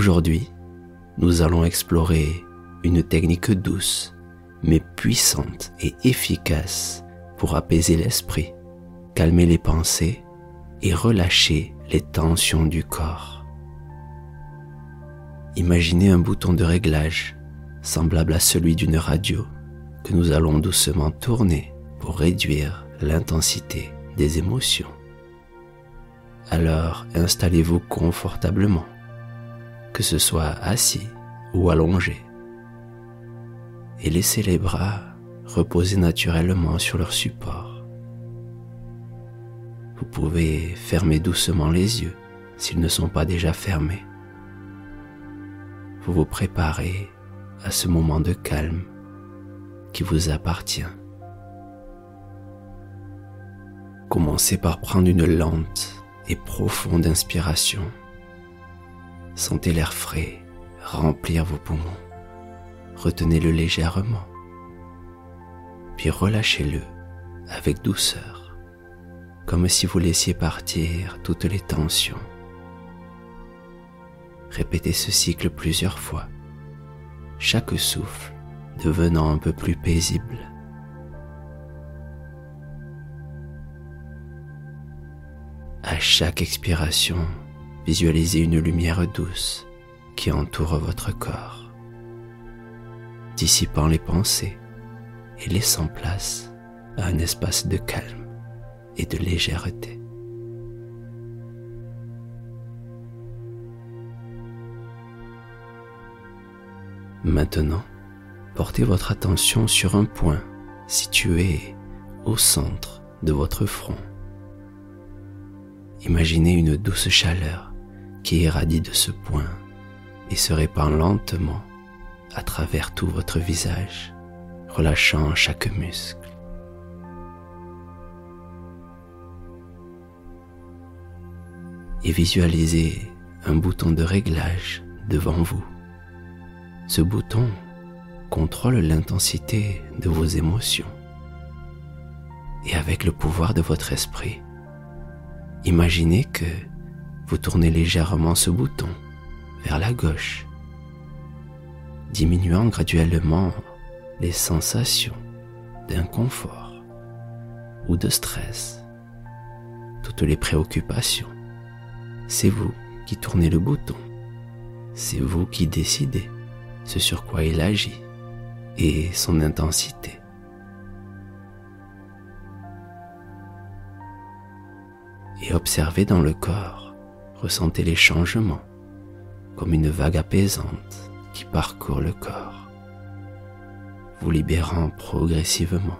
Aujourd'hui, nous allons explorer une technique douce, mais puissante et efficace pour apaiser l'esprit, calmer les pensées et relâcher les tensions du corps. Imaginez un bouton de réglage semblable à celui d'une radio que nous allons doucement tourner pour réduire l'intensité des émotions. Alors installez-vous confortablement, que ce soit assis ou allongé, et laissez les bras reposer naturellement sur leur support. Vous pouvez fermer doucement les yeux s'ils ne sont pas déjà fermés. Vous vous préparez à ce moment de calme qui vous appartient. Commencez par prendre une lente et profonde inspiration. Sentez l'air frais remplir vos poumons. Retenez-le légèrement, puis relâchez-le avec douceur, comme si vous laissiez partir toutes les tensions. Répétez ce cycle plusieurs fois, chaque souffle devenant un peu plus paisible. À chaque expiration, visualisez une lumière douce qui entoure votre corps, dissipant les pensées et laissant place à un espace de calme et de légèreté. Maintenant, portez votre attention sur un point situé au centre de votre front. Imaginez une douce chaleur qui irradie de ce point et se répand lentement à travers tout votre visage, relâchant chaque muscle. Et visualisez un bouton de réglage devant vous. Ce bouton contrôle l'intensité de vos émotions. Et avec le pouvoir de votre esprit, imaginez que vous tournez légèrement ce bouton vers la gauche, diminuant graduellement les sensations d'inconfort ou de stress, toutes les préoccupations. C'est vous qui tournez le bouton, c'est vous qui décidez ce sur quoi il agit et son intensité. Et observez dans le corps, ressentez les changements comme une vague apaisante qui parcourt le corps, vous libérant progressivement.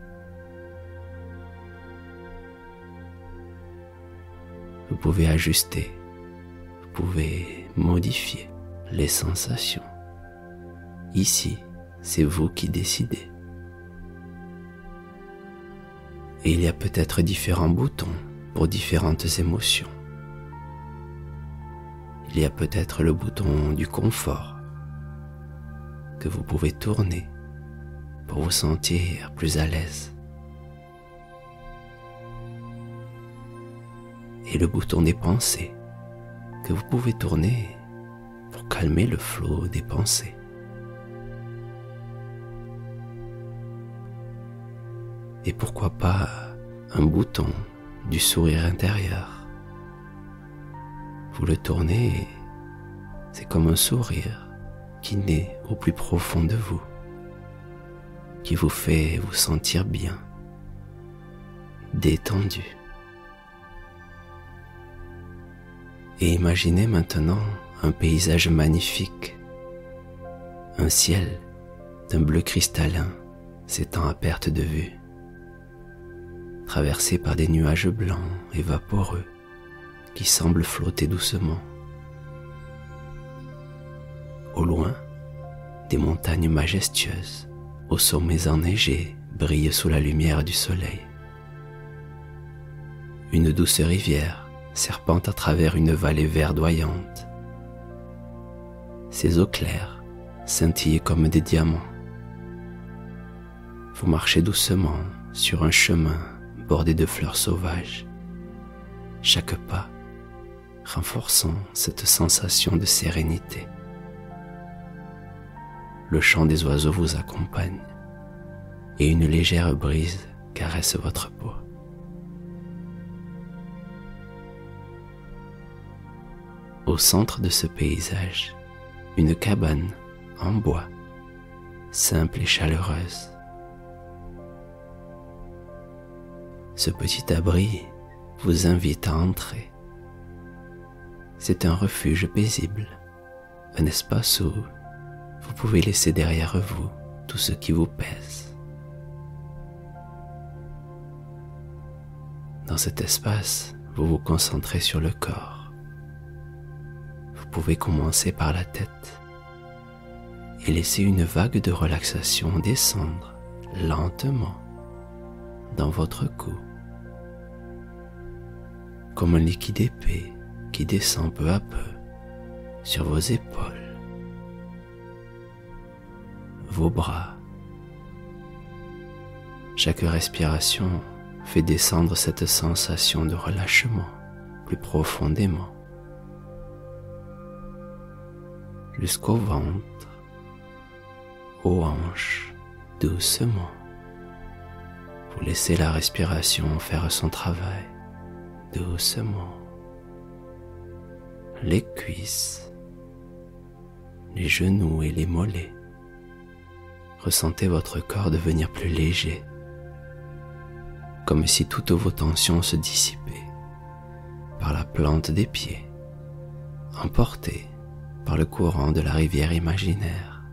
Vous pouvez ajuster, vous pouvez modifier les sensations. Ici, c'est vous qui décidez. Et il y a peut-être différents boutons pour différentes émotions. Il y a peut-être le bouton du confort que vous pouvez tourner pour vous sentir plus à l'aise. Et le bouton des pensées que vous pouvez tourner pour calmer le flot des pensées. Et pourquoi pas un bouton du sourire intérieur. Vous le tournez et c'est comme un sourire qui naît au plus profond de vous, qui vous fait vous sentir bien, détendu. Et imaginez maintenant un paysage magnifique, un ciel d'un bleu cristallin s'étend à perte de vue, traversé par des nuages blancs et vaporeux qui semblent flotter doucement. Au loin, des montagnes majestueuses, aux sommets enneigés, brillent sous la lumière du soleil. Une douce rivière serpente à travers une vallée verdoyante. Ses eaux claires scintillent comme des diamants. Vous marchez doucement sur un chemin bordé de fleurs sauvages. Chaque pas renforçant cette sensation de sérénité. Le chant des oiseaux vous accompagne et une légère brise caresse votre peau. Au centre de ce paysage, une cabane en bois, simple et chaleureuse. Ce petit abri vous invite à entrer. C'est un refuge paisible, un espace où vous pouvez laisser derrière vous tout ce qui vous pèse. Dans cet espace, vous vous concentrez sur le corps. Vous pouvez commencer par la tête et laisser une vague de relaxation descendre lentement dans votre cou, comme un liquide épais qui descend peu à peu sur vos épaules, vos bras. Chaque respiration fait descendre cette sensation de relâchement plus profondément jusqu'au ventre, aux hanches, doucement. Vous laissez la respiration faire son travail doucement. Les cuisses, les genoux et les mollets. Ressentez votre corps devenir plus léger, comme si toutes vos tensions se dissipaient par la plante des pieds, emportées par le courant de la rivière imaginaire.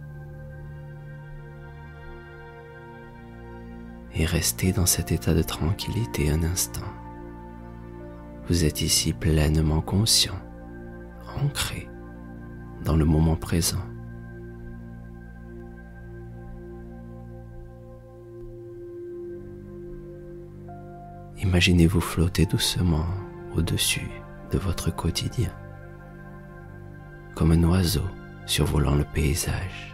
Et restez dans cet état de tranquillité un instant. Vous êtes ici pleinement conscient, ancré dans le moment présent. Imaginez-vous flotter doucement au-dessus de votre quotidien, comme un oiseau survolant le paysage.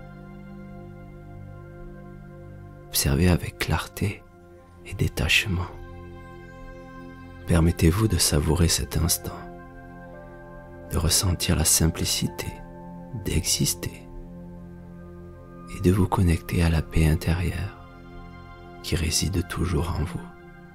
Observez avec clarté et détachement. Permettez-vous de savourer cet instant, de ressentir la simplicité d'exister et de vous connecter à la paix intérieure qui réside toujours en vous.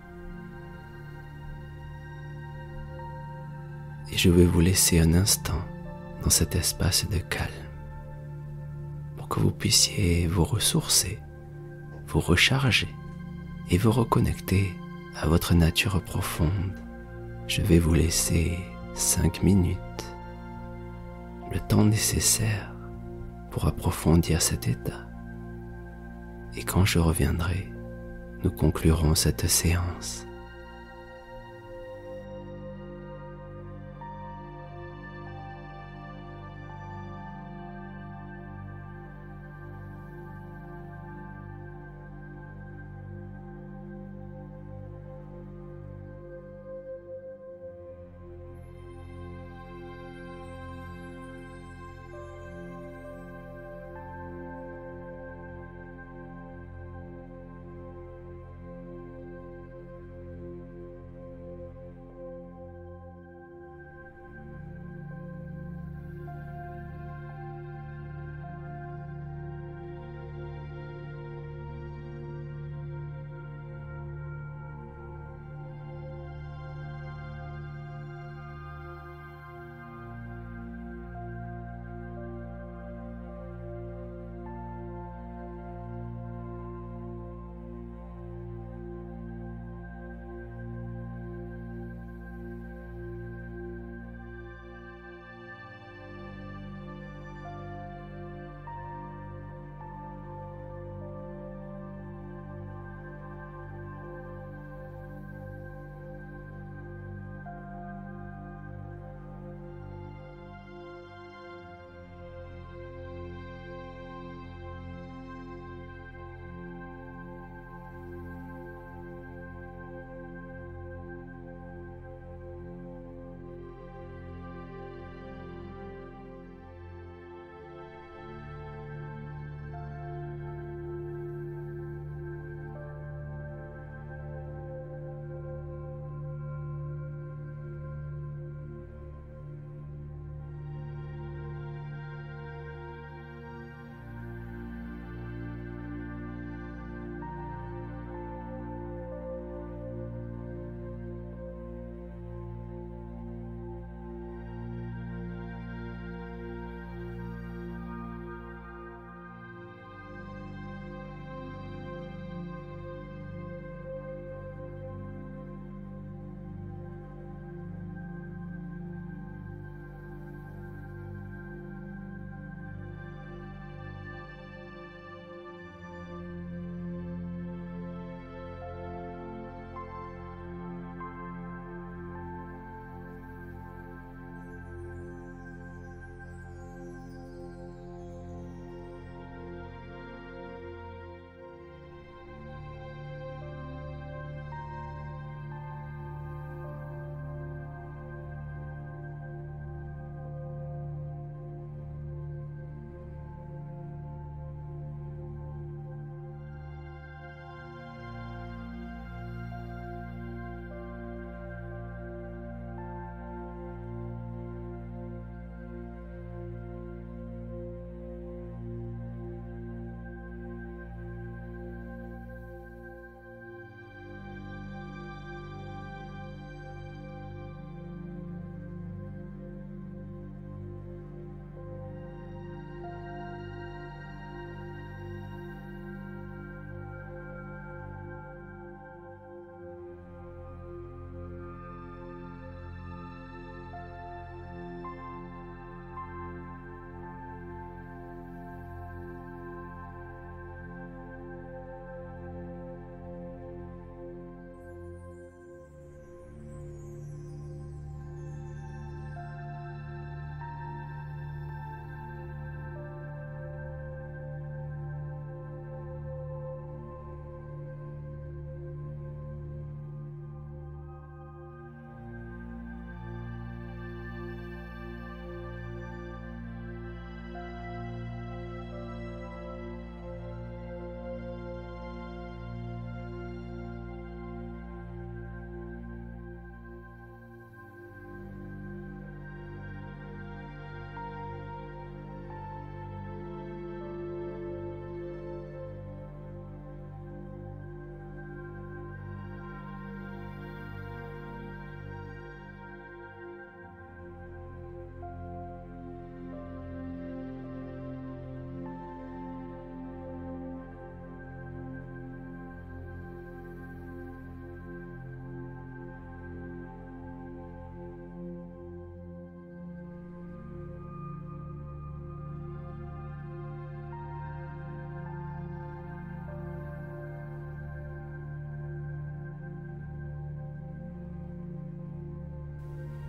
Et je vais vous laisser un instant dans cet espace de calme pour que vous puissiez vous ressourcer, vous recharger et vous reconnecter à votre nature profonde. Je vais vous laisser 5 minutes, le temps nécessaire pour approfondir cet état. Et quand je reviendrai, nous conclurons cette séance.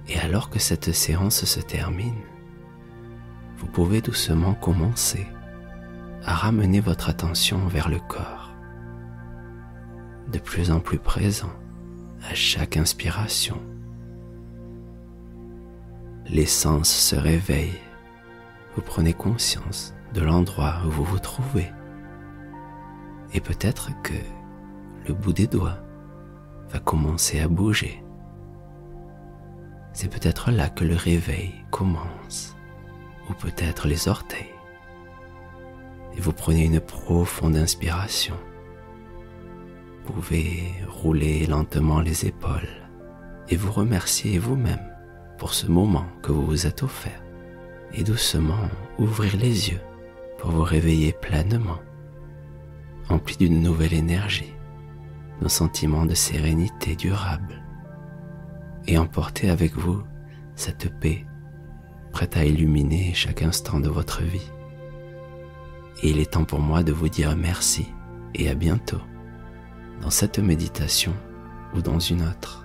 Et alors que cette séance se termine, vous pouvez doucement commencer à ramener votre attention vers le corps, de plus en plus présent à chaque inspiration. Les sens se réveillent, vous prenez conscience de l'endroit où vous vous trouvez, et peut-être que le bout des doigts va commencer à bouger. C'est peut-être là que le réveil commence, ou peut-être les orteils. Et vous prenez une profonde inspiration. Vous pouvez rouler lentement les épaules et vous remercier vous-même pour ce moment que vous vous êtes offert. Et doucement ouvrir les yeux pour vous réveiller pleinement, empli d'une nouvelle énergie, d'un sentiment de sérénité durable, et emporter avec vous cette paix prête à illuminer chaque instant de votre vie. Et il est temps pour moi de vous dire merci et à bientôt dans cette méditation ou dans une autre.